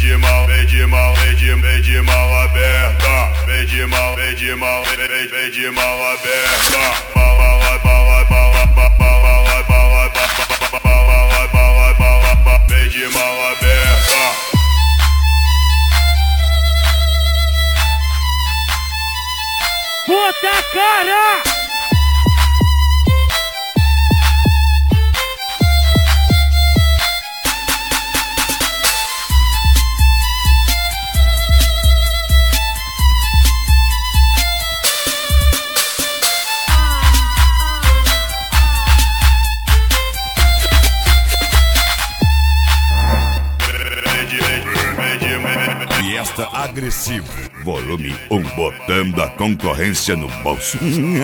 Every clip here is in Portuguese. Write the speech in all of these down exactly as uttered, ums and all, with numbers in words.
de mal, vem de mal, vem de, vem de mal aberta. Vem de mal, vem de mal, vem, vem, vem de mal aberta. Bala, bala, bala, bala, bala, bala, bala, bala, bala, bala, vem de mal aberta. Puta cara! Fiesta agressivo, volume um, botando a concorrência no bolso.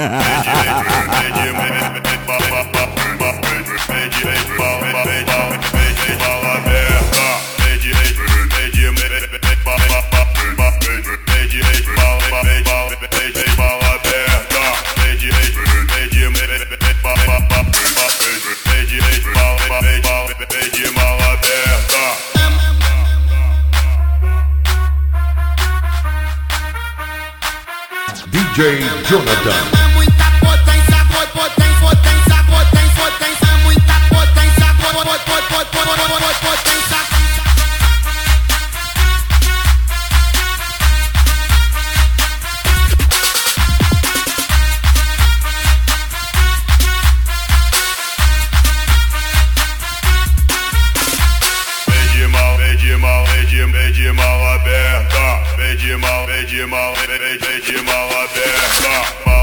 D J Jonathan. É muita potência, potência, potência, potência, potência, é muita potência, potência, potência. Vem de mal, vem de mal, vem de, vem de mal aberta. Vem de mal, vem de mal, vem, vem, vem de mal aberta.